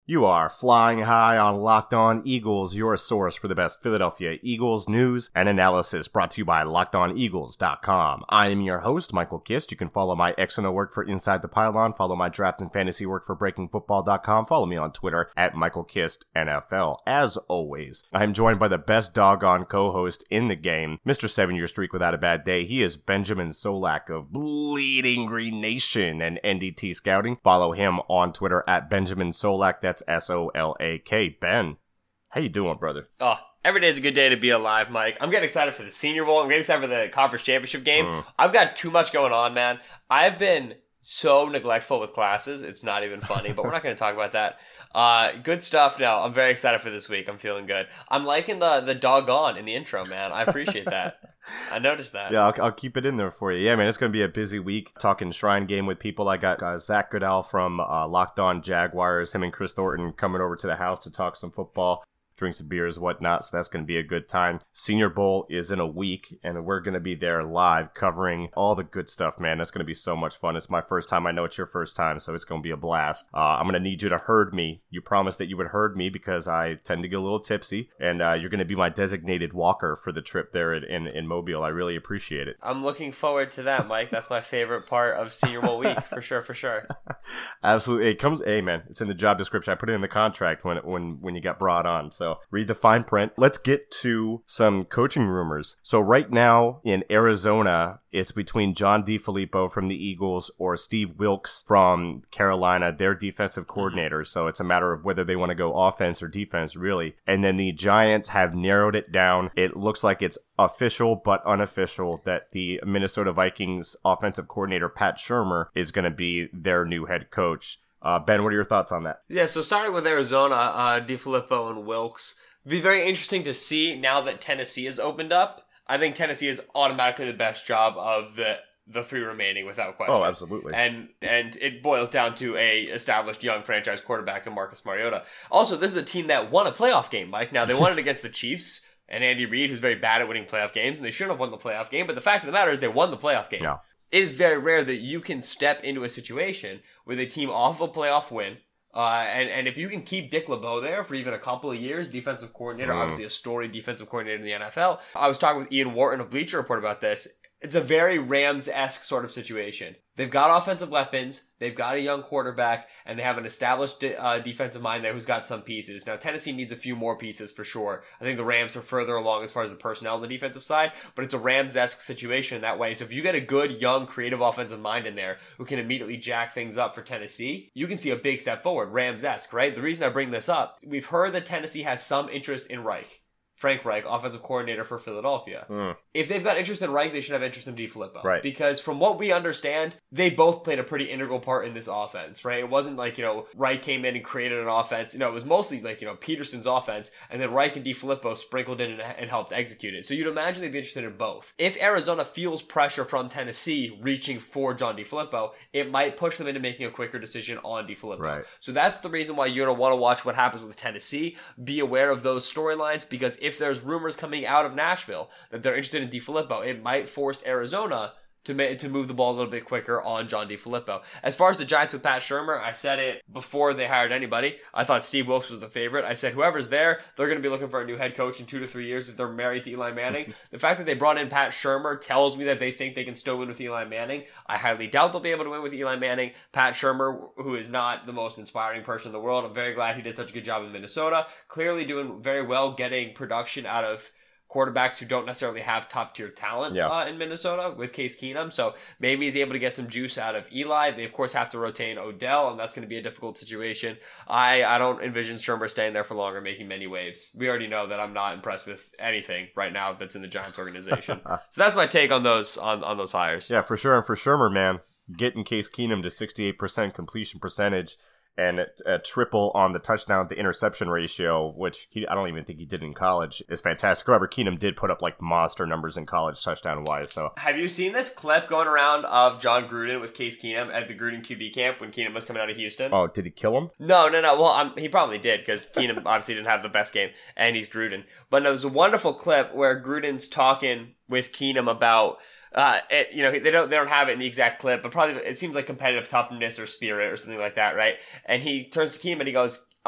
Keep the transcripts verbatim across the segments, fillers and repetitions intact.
You are flying high on Locked On Eagles, your source for the best Philadelphia Eagles news and analysis, brought to you by locked on eagles dot com. I am your host, Michael Kist. You can follow my X N O work for Inside the Pylon, follow my draft and fantasy work for breaking football dot com, follow me on Twitter at Michael Kist N F L. As always, I am joined by the best doggone co-host in the game, Mister Seven-Year Streak Without a Bad Day. He is Benjamin Solak of Bleeding Green Nation and N D T Scouting. Follow him on Twitter at Benjamin Solak. That's S O L A K. Ben, how you doing, brother? Oh, every day is a good day to be alive, Mike. I'm getting excited for the Senior Bowl. I'm getting excited for the conference championship game. Mm. I've got too much going on, man. I've been so neglectful with classes. It's not even funny, but we're not going to talk about that. Uh, good stuff. No, I'm very excited for this week. I'm feeling good. I'm liking the the doggone in the intro, man. I appreciate that. I noticed that. Yeah, I'll, I'll keep it in there for you. Yeah, man, it's going to be a busy week. Talking Shrine Game with people. I got uh, Zach Goodell from uh, Locked On Jaguars, him and Chris Thornton coming over to the house to talk some football, drink some beers, whatnot, so that's going to be a good time. Senior Bowl is in a week, and we're going to be there live covering all the good stuff, man. That's going to be so much fun. It's my first time. I know it's your first time, so it's going to be a blast. Uh, I'm going to need you to herd me. You promised that you would herd me because I tend to get a little tipsy, and uh, you're going to be my designated walker for the trip there in, in, in Mobile. I really appreciate it. I'm looking forward to that, Mike. That's my favorite part of Senior Bowl week, for sure, for sure. Absolutely. It comes, hey, man, it's in the job description. I put it in the contract when, when, when you got brought on, so read the fine print. Let's get to some coaching rumors. So right now in Arizona, it's between John DeFilippo from the Eagles or Steve Wilks from Carolina, their defensive coordinator. So it's a matter of whether they want to go offense or defense, really. And then the Giants have narrowed it down. It looks like it's official but unofficial that the Minnesota Vikings offensive coordinator, Pat Shurmur, is going to be their new head coach. Uh, Ben, what are your thoughts on that? Yeah, so starting with Arizona, uh, DeFilippo and Wilks. It'd be very interesting to see now that Tennessee has opened up. I think Tennessee is automatically the best job of the the three remaining, without question. Oh, absolutely. And and it boils down to a established young franchise quarterback in Marcus Mariota. Also, this is a team that won a playoff game, Mike. Now, they won it against the Chiefs and Andy Reid, who's very bad at winning playoff games, and they shouldn't have won the playoff game. But the fact of the matter is they won the playoff game. Yeah. It is very rare that you can step into a situation with a team off of a playoff win. Uh, and, and if you can keep Dick LeBeau there for even a couple of years, defensive coordinator, mm. obviously a storied defensive coordinator in the N F L. I was talking with Ian Wharton of Bleacher Report about this. It's a very Rams-esque sort of situation. They've got offensive weapons, they've got a young quarterback, and they have an established uh, defensive mind there who's got some pieces. Now, Tennessee needs a few more pieces for sure. I think the Rams are further along as far as the personnel on the defensive side, but it's a Rams-esque situation that way. So if you get a good, young, creative offensive mind in there who can immediately jack things up for Tennessee, you can see a big step forward, Rams-esque, right? The reason I bring this up, we've heard that Tennessee has some interest in Reich. Frank Reich, offensive coordinator for Philadelphia. Mm. If they've got interest in Reich, they should have interest in DeFilippo. Right. Because from what we understand, they both played a pretty integral part in this offense, right? It wasn't like, you know, Reich came in and created an offense. You know, it was mostly like, you know, Peterson's offense, and then Reich and DeFilippo sprinkled in and, and helped execute it. So you'd imagine they'd be interested in both. If Arizona feels pressure from Tennessee reaching for John DeFilippo, it might push them into making a quicker decision on DeFilippo. Right. So that's the reason why you're going to want to watch what happens with Tennessee. Be aware of those storylines, because if there's rumors coming out of Nashville that they're interested in DeFilippo, it might force Arizona to ma- to move the ball a little bit quicker on John DeFilippo. As far as the Giants with Pat Shurmur, I said it before they hired anybody. I thought Steve Wilks was the favorite. I said whoever's there, they're going to be looking for a new head coach in two to three years if they're married to Eli Manning. The fact that they brought in Pat Shurmur tells me that they think they can still win with Eli Manning. I highly doubt they'll be able to win with Eli Manning. Pat Shurmur, who is not the most inspiring person in the world, I'm very glad he did such a good job in Minnesota. Clearly doing very well getting production out of quarterbacks who don't necessarily have top-tier talent yeah. uh, in Minnesota with Case Keenum. So maybe he's able to get some juice out of Eli. They, of course, have to retain Odell, and that's going to be a difficult situation. I, I don't envision Shurmur staying there for longer, making many waves. We already know that I'm not impressed with anything right now that's in the Giants organization. So that's my take on those on, on those hires. Yeah, for sure. And for Shurmur, man, getting Case Keenum to sixty-eight percent completion percentage and a triple on the touchdown to interception ratio, which he, I don't even think he did in college, is fantastic. However, Keenum did put up like monster numbers in college touchdown-wise. So, have you seen this clip going around of John Gruden with Case Keenum at the Gruden Q B camp when Keenum was coming out of Houston? Oh, did he kill him? No, no, no. Well, um, he probably did because Keenum obviously didn't have the best game, and he's Gruden. But there was a wonderful clip where Gruden's talking with Keenum about Uh, it, you know, they don't, they don't have it in the exact clip, but probably it seems like competitive toughness or spirit or something like that, right? And he turns to Keenum and he goes,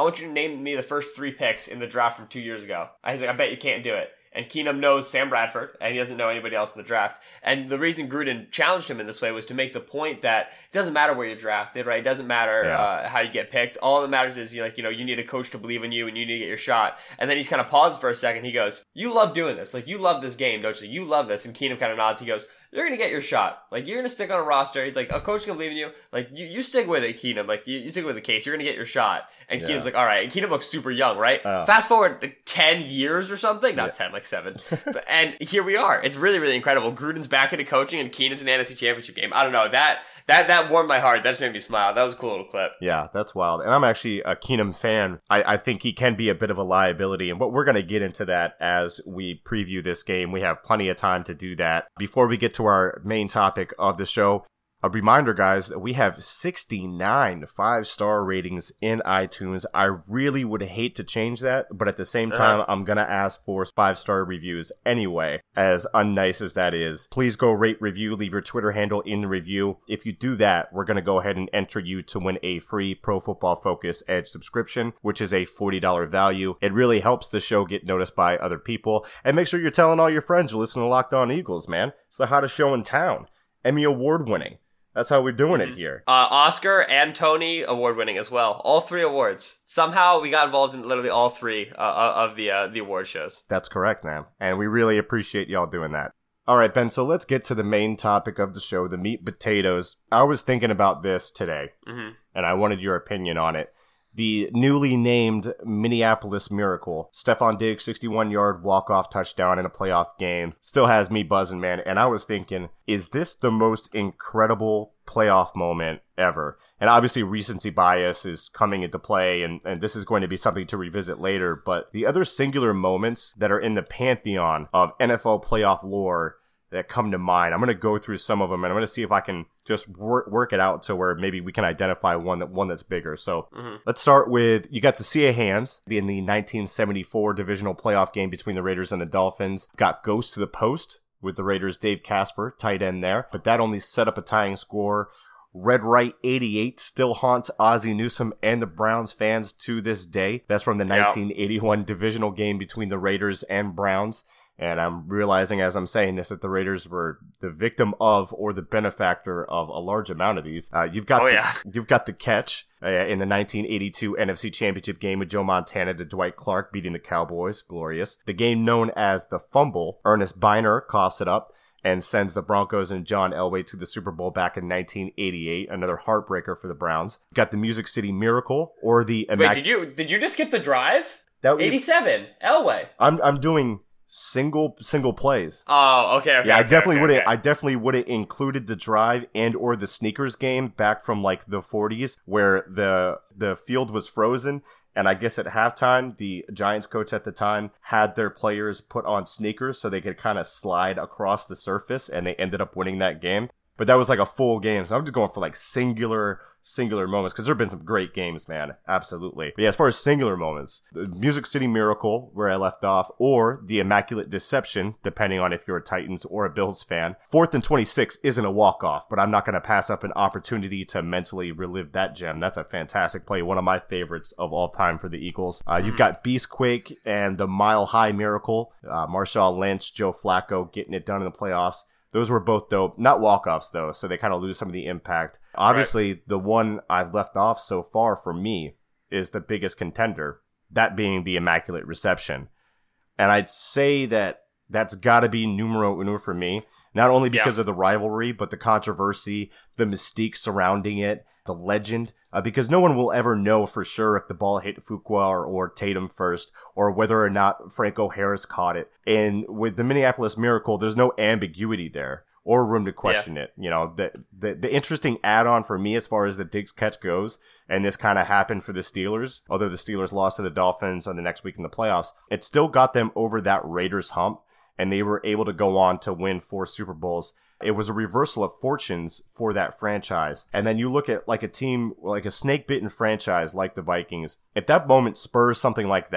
I want you to name me the first three picks in the draft from two years ago. He's like, I bet you can't do it. And Keenum knows Sam Bradford, and he doesn't know anybody else in the draft. And the reason Gruden challenged him in this way was to make the point that it doesn't matter where you're drafted, right? It doesn't matter yeah. uh, how you get picked. All that matters is, you like, you know, you need a coach to believe in you, and you need to get your shot. And then he's kind of paused for a second. He goes, you love doing this. Like, you love this game, don't you? You love this. And Keenum kind of nods. He goes, you're going to get your shot. Like, you're going to stick on a roster. He's like, a coach can believe in you. Like, you, you stick with it, Keenum. Like, you, you stick with the case. You're going to get your shot. And yeah. Keenum's like, all right. And Keenum looks super young, right? Uh, Fast forward like ten years or something. Not yeah. ten, like seven. but, and here we are. It's really, really incredible. Gruden's back into coaching and Keenum's in the N F C Championship game. I don't know. That that that warmed my heart. That just made me smile. That was a cool little clip. Yeah, that's wild. And I'm actually a Keenum fan. I, I think he can be a bit of a liability. And but we're going to get into that as we preview this game. We have plenty of time to do that. Before we get to our main topic, topic of the show, a reminder, guys, that we have sixty-nine five-star ratings in iTunes. I really would hate to change that, but at the same time, uh-huh. I'm going to ask for five-star reviews anyway, as unnice as that is. Please go rate, review, leave your Twitter handle in the review. If you do that, we're going to go ahead and enter you to win a free Pro Football Focus Edge subscription, which is a forty dollars value. It really helps the show get noticed by other people. And make sure you're telling all your friends you listen to Locked On Eagles, man. It's the hottest show in town. Emmy Award winning. That's how we're doing it here. Uh, Oscar and Tony award winning as well. All three awards. Somehow we got involved in literally all three uh, of the uh, the award shows. That's correct, man. And we really appreciate y'all doing that. All right, Ben, so let's get to the main topic of the show, the meat and potatoes. I was thinking about this today, mm-hmm. and I wanted your opinion on it. The newly named Minneapolis Miracle, Stephon Diggs, sixty-one-yard walk-off touchdown in a playoff game, still has me buzzing, man. And I was thinking, is this the most incredible playoff moment ever? And obviously recency bias is coming into play, and, and this is going to be something to revisit later. But the other singular moments that are in the pantheon of N F L playoff lore that come to mind, I'm going to go through some of them, and I'm going to see if I can just work work it out to where maybe we can identify one that one that's bigger. So mm-hmm. let's start with, you got the sea of hands in the nineteen seventy-four divisional playoff game between the Raiders and the Dolphins. Got ghost to the post with the Raiders' Dave Casper, tight end there, but that only set up a tying score. Red Right eighty-eight still haunts Ozzie Newsome and the Browns fans to this day. That's from the yeah. nineteen eighty-one divisional game between the Raiders and Browns. And I'm realizing as I'm saying this that the Raiders were the victim of or the benefactor of a large amount of these. Uh, you've got oh, the, yeah. you've got the catch uh, in the nineteen eighty-two N F C Championship game with Joe Montana to Dwight Clark beating the Cowboys. Glorious. The game known as the fumble. Ernest Biner coughs it up and sends the Broncos and John Elway to the Super Bowl back in nineteen eighty-eight. Another heartbreaker for the Browns. Got the Music City Miracle or the... Wait, immac- did you did you just skip the drive? That eighty-seven, Elway. I'm I'm doing... Single single plays. Oh, okay. okay yeah, I okay, definitely okay, would have. okay. I definitely would have included the drive and or the sneakers game back from like the forties, where the the field was frozen, and I guess at halftime the Giants coach at the time had their players put on sneakers so they could kind of slide across the surface, and they ended up winning that game. But that was like a full game, so I'm just going for like singular. singular moments, because there have been some great games, man. Absolutely. But yeah, as far as singular moments, the Music City Miracle, where I left off, or the Immaculate Deception, depending on if you're a Titans or a Bills fan. Fourth and twenty-six isn't a walk-off, but I'm not going to pass up an opportunity to mentally relive that gem. That's a fantastic play. One of my favorites of all time for the Eagles. Uh, you've got Beastquake and the Mile High Miracle. Uh, Marshawn Lynch, Joe Flacco getting it done in the playoffs. Those were both dope. Not walk-offs, though, so they kind of lose some of the impact. Obviously, right. The one I've left off so far for me is the biggest contender, that being the Immaculate Reception. And I'd say that that's got to be numero uno for me, not only because yeah. of the rivalry, but the controversy, the mystique surrounding it, the legend, uh, because no one will ever know for sure if the ball hit Fuqua or, or Tatum first, or whether or not Franco Harris caught it. And with the Minneapolis Miracle, there's no ambiguity there or room to question yeah. it. You know, the, the the interesting add-on for me as far as the Diggs catch goes, and this kind of happened for the Steelers, although the Steelers lost to the Dolphins on the next week in the playoffs, it still got them over that Raiders hump, and they were able to go on to win four Super Bowls. It was a reversal of fortunes for that franchise. And then you look at like a team, like a snake-bitten franchise like the Vikings. If that moment spurs something like that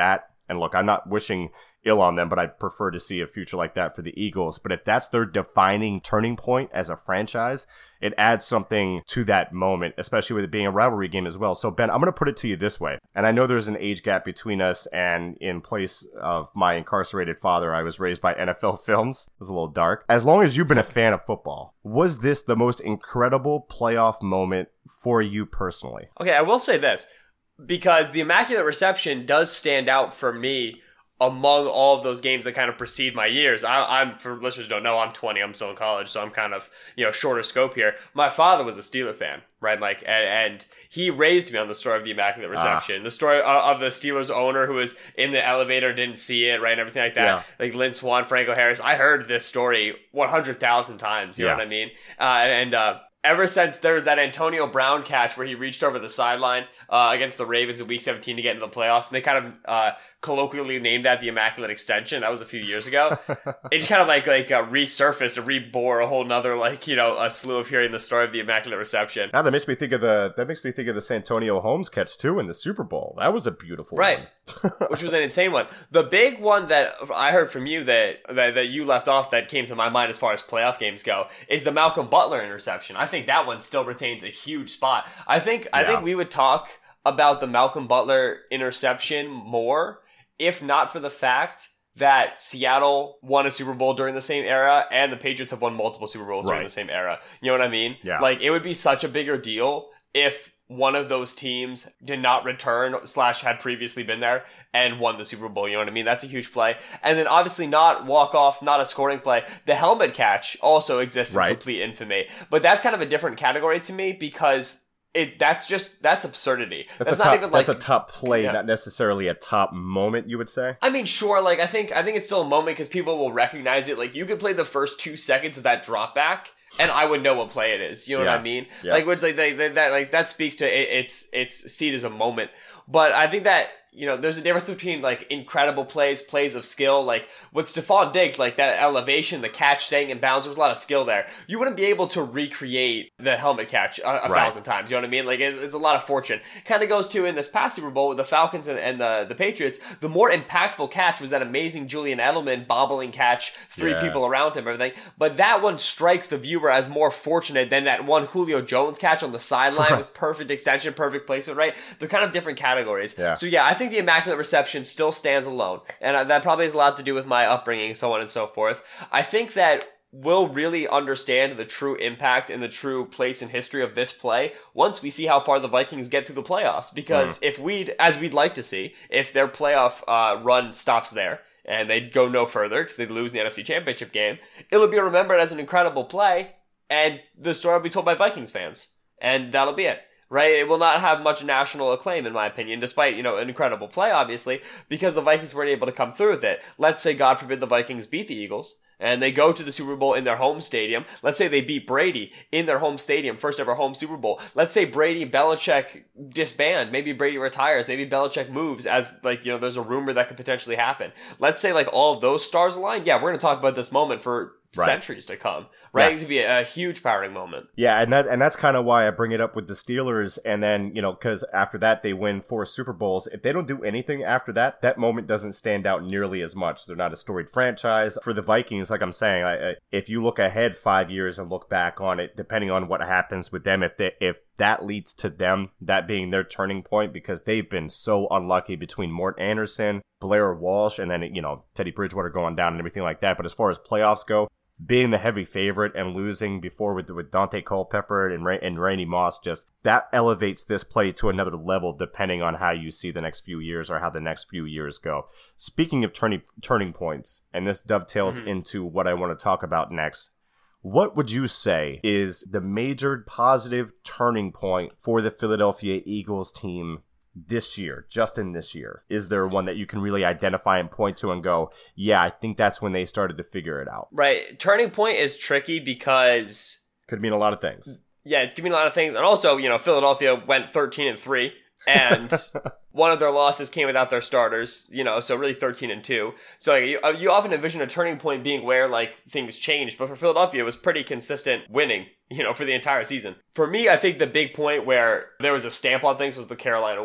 And look, I'm not wishing ill on them, but I'd prefer to see a future like that for the Eagles. But if that's their defining turning point as a franchise, it adds something to that moment, especially with it being a rivalry game as well. So, Ben, I'm going to put it to you this way. And I know there's an age gap between us, and in place of my incarcerated father, I was raised by N F L films. It was a little dark. As long as you've been a fan of football, was this the most incredible playoff moment for you personally? Okay, I will say this, because the Immaculate Reception does stand out for me among all of those games that kind of precede my years. I, I'm, for listeners who don't know, I'm twenty. I'm still in college, so I'm kind of, you know, shorter scope here. My father was a Steeler fan, right, Mike? And, and he raised me on the story of the Immaculate Reception. Ah. The story of, of the Steelers owner who was in the elevator, didn't see it, right, and everything like that. Yeah. Like Lynn Swann, Franco Harris. I heard this story one hundred thousand times, you yeah. know what I mean? Uh, and, uh, Ever since there was that Antonio Brown catch where he reached over the sideline uh, against the Ravens in Week seventeen to get into the playoffs, and they kind of uh, colloquially named that the Immaculate Extension. That was a few years ago. It just kind of like like uh, resurfaced and rebore a whole nother like you know a slew of hearing the story of the Immaculate Reception. Now that makes me think of the that makes me think of the Santonio Holmes catch too in the Super Bowl. That was a beautiful right, one. Which was an insane one. The big one that I heard from you that, that that you left off that came to my mind as far as playoff games go is the Malcolm Butler interception. I think that one still retains a huge spot. I think yeah. I think we would talk about the Malcolm Butler interception more if not for the fact that Seattle won a Super Bowl during the same era and the Patriots have won multiple Super Bowls right. during the same era. You know what I mean? Yeah. Like, it would be such a bigger deal if one of those teams did not return slash had previously been there and won the Super Bowl. You know what I mean? That's a huge play. And then obviously not walk off, not a scoring play. The helmet catch also exists in right. complete infamy. But that's kind of a different category to me because it that's just, that's absurdity. That's, that's a not top, even like... That's a top play, yeah. not necessarily a top moment, you would say? I mean, sure, like, I think I think it's still a moment because people will recognize it. Like, you could play the first two seconds of that drop back and I would know what play it is. You know yeah. what I mean? Yeah. Like, which like they, they, that like that speaks to it, it's it's seen as a moment. But I think that, you know, there's a difference between like incredible plays, plays of skill. Like with Stephon Diggs, like that elevation, the catch staying in bounds, there's a lot of skill there. You wouldn't be able to recreate the helmet catch a, a right. thousand times. You know what I mean? Like it, it's a lot of fortune. Kind of goes to in this past Super Bowl with the Falcons and, and the, the Patriots. The more impactful catch was that amazing Julian Edelman bobbling catch, three yeah. people around him, everything. But that one strikes the viewer as more fortunate than that one Julio Jones catch on the sideline with perfect extension, perfect placement, right? They're kind of different categories. Yeah. So yeah, I think the Immaculate Reception still stands alone. And that probably has a lot to do with my upbringing, so on and so forth. I think that we'll really understand the true impact and the true place in history of this play once we see how far the Vikings get through the playoffs. Because mm. if we'd, as we'd like to see, if their playoff uh, run stops there, and they'd go no further because they'd lose in the N F C Championship game, it'll be remembered as an incredible play, and the story will be told by Vikings fans. And that'll be it. Right? It will not have much national acclaim, in my opinion, despite, you know, an incredible play, obviously, because the Vikings weren't able to come through with it. Let's say, God forbid, the Vikings beat the Eagles, and they go to the Super Bowl in their home stadium. Let's say they beat Brady in their home stadium, first ever home Super Bowl. Let's say Brady, Belichick disband. Maybe Brady retires. Maybe Belichick moves as, like, you know, there's a rumor that could potentially happen. Let's say, like, all of those stars align. Yeah, we're going to talk about this moment for Right. centuries to come, right? Yeah. It's gonna be a, a huge powering moment. Yeah, and that and that's kind of why I bring it up with the Steelers, and then you know, because after that they win four Super Bowls. If they don't do anything after that, that moment doesn't stand out nearly as much. They're not a storied franchise. For the Vikings, like I'm saying, I, I, if you look ahead five years and look back on it, depending on what happens with them, if they, if that leads to them that being their turning point, because they've been so unlucky between Mort Anderson, Blair Walsh, and then you know Teddy Bridgewater going down and everything like that. But as far as playoffs go, being the heavy favorite and losing before with with Dante Culpepper and Ray, and Randy Moss, just that elevates this play to another level depending on how you see the next few years or how the next few years go. Speaking of turning turning points, and this dovetails mm-hmm. into what I want to talk about next, what would you say is the major positive turning point for the Philadelphia Eagles team this year, just in this year? Is there one that you can really identify and point to and go, yeah, I think that's when they started to figure it out? Right. Turning point is tricky because... could mean a lot of things. Yeah, it could mean a lot of things. And also, you know, Philadelphia went thirteen and three. And one of their losses came without their starters, you know, so really thirteen and two. So like, you, you often envision a turning point being where like things changed, but for Philadelphia, it was pretty consistent winning, you know, for the entire season. For me, I think the big point where there was a stamp on things was the Carolina win.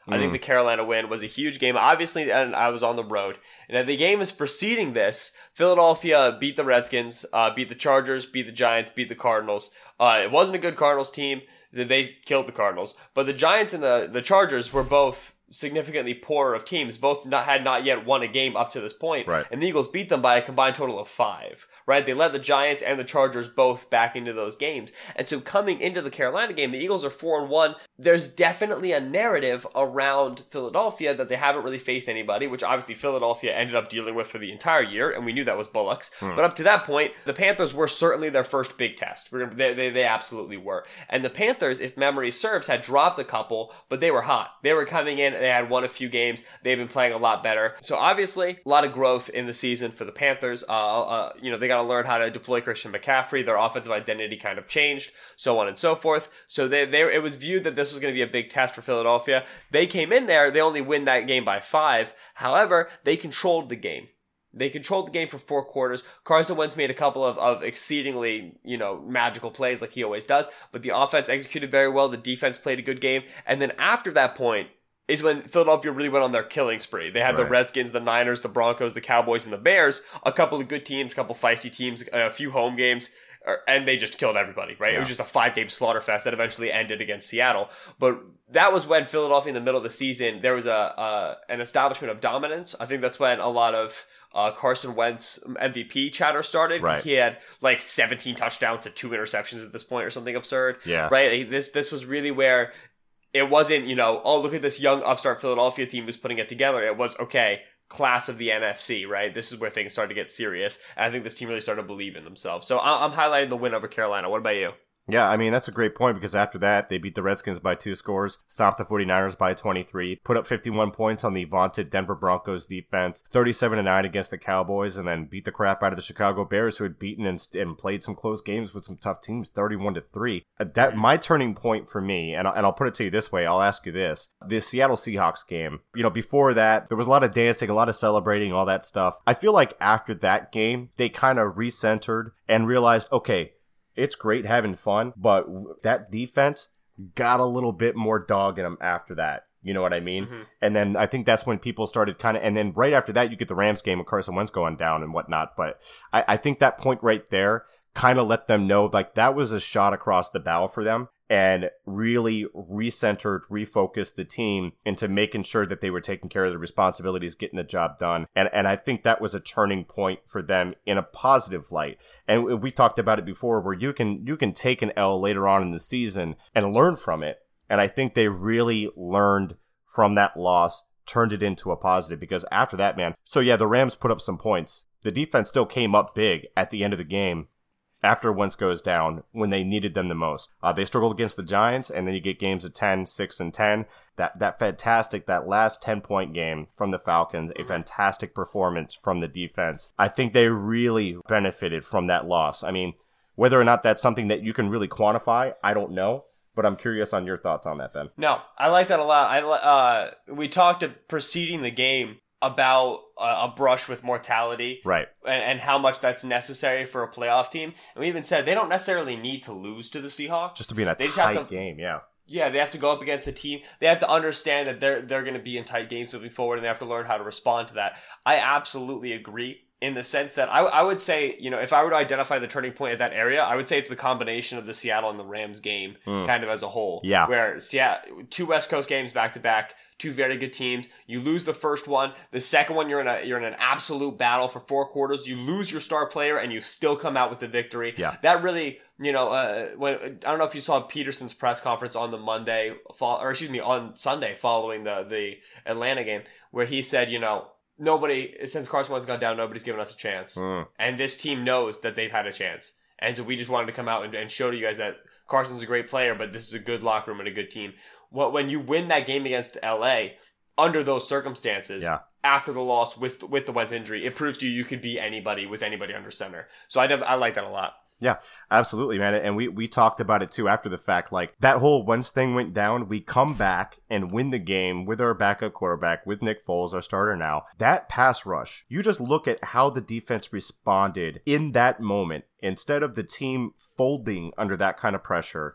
I think the Carolina win was a huge game. Obviously, and I was on the road. And the game is preceding this. Philadelphia beat the Redskins, uh, beat the Chargers, beat the Giants, beat the Cardinals. Uh, it wasn't a good Cardinals team. They killed the Cardinals. But the Giants and the, the Chargers were both significantly poorer of teams. Both not, had not yet won a game up to this point. Right. And the Eagles beat them by a combined total of five. Right? They led the Giants and the Chargers both back into those games. And so coming into the Carolina game, the Eagles are four and one. There's definitely a narrative around Philadelphia that they haven't really faced anybody, which obviously Philadelphia ended up dealing with for the entire year, and we knew that was Bullocks. Hmm. But up to that point, the Panthers were certainly their first big test. They, they, they absolutely were. And the Panthers, if memory serves, had dropped a couple, but they were hot. They were coming in, they had won a few games. They've been playing a lot better. So obviously, a lot of growth in the season for the Panthers. Uh, uh, you know, they got to learn how to deploy Christian McCaffrey. Their offensive identity kind of changed, so on and so forth. So they, they, it was viewed that this was going to be a big test for Philadelphia. They came in there. They only win that game by five. However, they controlled the game. They controlled the game for four quarters. Carson Wentz made a couple of, of exceedingly, you know, magical plays like he always does, but the offense executed very well. The defense played a good game. And then after that point is when Philadelphia really went on their killing spree. They had right. the Redskins, the Niners, the Broncos, the Cowboys, and the Bears, a couple of good teams, a couple feisty teams, a few home games, and they just killed everybody, right? Yeah. It was just a five-game slaughterfest that eventually ended against Seattle. But that was when Philadelphia, in the middle of the season, there was a uh, an establishment of dominance. I think that's when a lot of uh, Carson Wentz M V P chatter started. Right. He had like seventeen touchdowns to two interceptions at this point or something absurd. Yeah. Right? This, this was really where it wasn't, you know, oh, look at this young upstart Philadelphia team who's putting it together. It was, okay, class of the N F C, right? This is where things started to get serious. And I think this team really started to believe in themselves. So I'm highlighting the win over Carolina. What about you? Yeah, I mean, that's a great point because after that, they beat the Redskins by two scores, stomped the 49ers by twenty-three, put up fifty-one points on the vaunted Denver Broncos defense, thirty-seven to nine against the Cowboys, and then beat the crap out of the Chicago Bears, who had beaten and, and played some close games with some tough teams, thirty-one to three. That my turning point for me, and, and I'll put it to you this way, I'll ask you this. The Seattle Seahawks game, you know, before that, there was a lot of dancing, a lot of celebrating, all that stuff. I feel like after that game, they kind of recentered and realized, okay, it's great having fun, but that defense got a little bit more dog in them after that. You know what I mean? Mm-hmm. And then I think that's when people started kind of, and then right after that, you get the Rams game with Carson Wentz going down and whatnot. But I, I think that point right there kind of let them know, like, that was a shot across the bow for them and really recentered, refocused the team into making sure that they were taking care of their responsibilities, getting the job done. And and I think that was a turning point for them in a positive light. And we talked about it before where you can you can take an L later on in the season and learn from it. And I think they really learned from that loss, turned it into a positive because after that, man. So yeah, the Rams put up some points. The defense still came up big at the end of the game. After Wentz goes down, when they needed them the most. Uh, they struggled against the Giants, and then you get games of ten, six, and ten. That that fantastic, that last ten-point game from the Falcons, a fantastic performance from the defense. I think they really benefited from that loss. I mean, whether or not that's something that you can really quantify, I don't know. But I'm curious on your thoughts on that, Ben. No, I like that a lot. I uh, we talked preceding the game about uh, a brush with mortality, right, and, and how much that's necessary for a playoff team. And we even said they don't necessarily need to lose to the Seahawks just to be in a they tight just have to, game. Yeah, yeah, they have to go up against a team. They have to understand that they're they're going to be in tight games moving forward, and they have to learn how to respond to that. I absolutely agree. In the sense that I, I would say, you know, if I were to identify the turning point at that area, I would say it's the combination of the Seattle and the Rams game mm. kind of as a whole. Yeah. Where Seattle, two West Coast games back to back, two very good teams. You lose the first one. The second one, you're in a you're in an absolute battle for four quarters. You lose your star player and you still come out with the victory. Yeah. That really, you know, uh, when I don't know if you saw Peterson's press conference on the Monday, or excuse me, on Sunday following the, the Atlanta game, where he said, you know, nobody, since Carson Wentz got down, nobody's given us a chance. Mm. And this team knows that they've had a chance. And so we just wanted to come out and, and show to you guys that Carson's a great player, but this is a good locker room and a good team. What, when you win that game against L A, under those circumstances, yeah. after the loss with with the Wentz injury, it proves to you you could be anybody with anybody under center. So I, def- I like that a lot. Yeah, absolutely, man. And we, we talked about it too after the fact. Like, that whole Wentz thing went down. We come back and win the game with our backup quarterback, with Nick Foles, our starter now. That pass rush, you just look at how the defense responded in that moment. Instead of the team folding under that kind of pressure,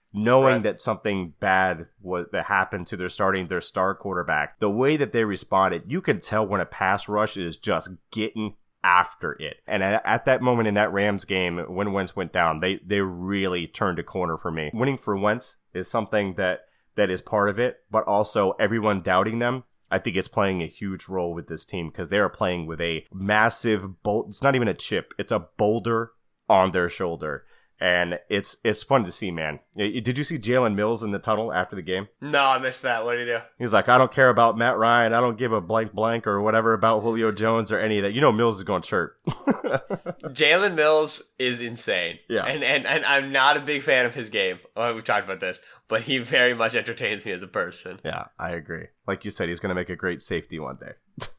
knowing Right. that something bad was that happened to their starting their star quarterback, the way that they responded, you can tell when a pass rush is just getting after it. And at, at that moment in that Rams game, when Wentz went down, they they really turned a corner for me. Winning for Wentz is something that that is part of it, but also everyone doubting them, I think it's playing a huge role with this team because they are playing with a massive bolt. It's not even a chip. It's a boulder on their shoulder. And it's it's fun to see, man. Did you see Jalen Mills in the tunnel after the game? No, I missed that. What did he do? He's like, I don't care about Matt Ryan. I don't give a blank blank or whatever about Julio Jones or any of that. You know Mills is going chirp. Jalen Mills is insane. Yeah. And, and and I'm not a big fan of his game. Oh, we've talked about this. But he very much entertains me as a person. Yeah, I agree. Like you said, he's going to make a great safety one day.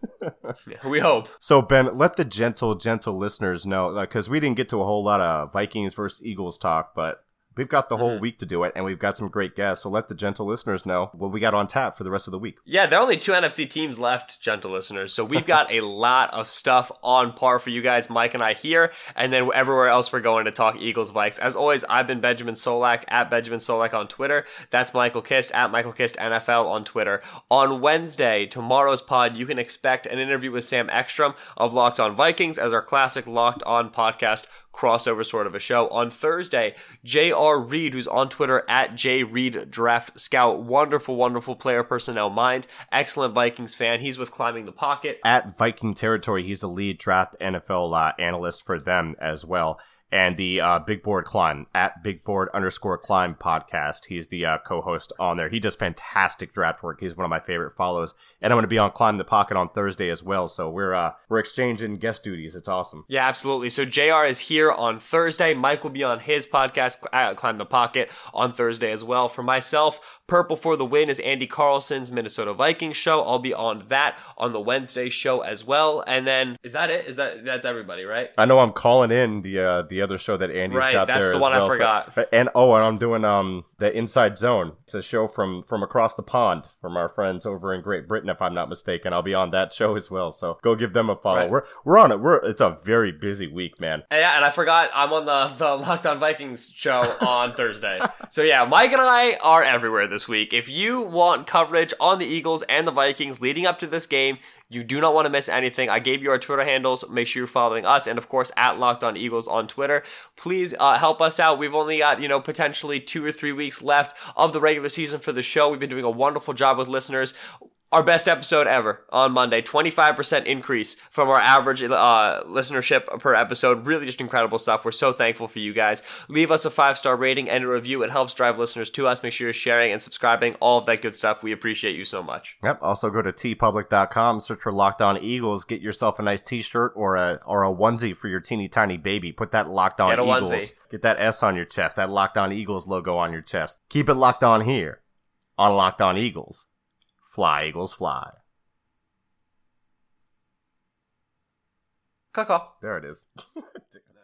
Yeah, we hope. So, Ben, let the gentle, gentle listeners know, because we didn't get to a whole lot of Vikings versus Eagles talk, but we've got the whole Mm-hmm. week to do it, and we've got some great guests. So let the gentle listeners know what we got on tap for the rest of the week. Yeah, there are only two N F C teams left, gentle listeners. So we've got a lot of stuff on par for you guys, Mike and I here, and then everywhere else we're going to talk Eagles Vikes. As always, I've been Benjamin Solak at Benjamin Solak on Twitter. That's Michael Kist at Michael Kist N F L on Twitter. On Wednesday, tomorrow's pod, you can expect an interview with Sam Ekstrom of Locked On Vikings as our classic Locked On podcast crossover sort of a show. On Thursday, J R Reed, who's on Twitter at J Reed Draft Scout, wonderful, wonderful player personnel mind, excellent Vikings fan. He's with Climbing the Pocket. At Viking Territory, he's the lead draft N F L uh, analyst for them as well. And the uh, Big Board Climb, at Big Board underscore Climb podcast. He's the uh, co-host on there. He does fantastic draft work. He's one of my favorite follows. And I'm going to be on Climb the Pocket on Thursday as well. So we're uh, we're exchanging guest duties. It's awesome. Yeah, absolutely. So J R is here on Thursday. Mike will be on his podcast, uh, Climb the Pocket, on Thursday as well. For myself, Purple for the Win is Andy Carlson's Minnesota Vikings show. I'll be on that on the Wednesday show as well. And then, is that it? Is that that's everybody, right? I know I'm calling in the uh, the other show that Andy's Right, got that's there the as one I well. So- forgot. and oh, and I'm doing um the Inside Zone. It's a show from from across the pond from our friends over in Great Britain, if I'm not mistaken. I'll be on that show as well. So go give them a follow. Right. We're we're on it. We're it's a very busy week, man. And, yeah, and I forgot I'm on the, the Locked On Vikings show on Thursday. So yeah, Mike and I are everywhere this week. If you want coverage on the Eagles and the Vikings leading up to this game, you do not want to miss anything. I gave you our Twitter handles. Make sure you're following us. And of course, at Locked On Eagles on Twitter. Please uh, help us out. We've only got, you know, potentially two or three weeks left of the regular season for the show. We've been doing a wonderful job with listeners. Our best episode ever on Monday. twenty-five percent increase from our average uh, listenership per episode. Really just incredible stuff. We're so thankful for you guys. Leave us a five-star rating and a review. It helps drive listeners to us. Make sure you're sharing and subscribing. All of that good stuff. We appreciate you so much. Yep. Also go to t public dot com, search for Locked On Eagles, get yourself a nice t-shirt or a or a onesie for your teeny tiny baby. Put that Locked On Get a Eagles. onesie. Get that S on your chest, that Locked On Eagles logo on your chest. Keep it locked on here on Locked On Eagles. Fly, Eagles, fly. Caw-caw. There it is.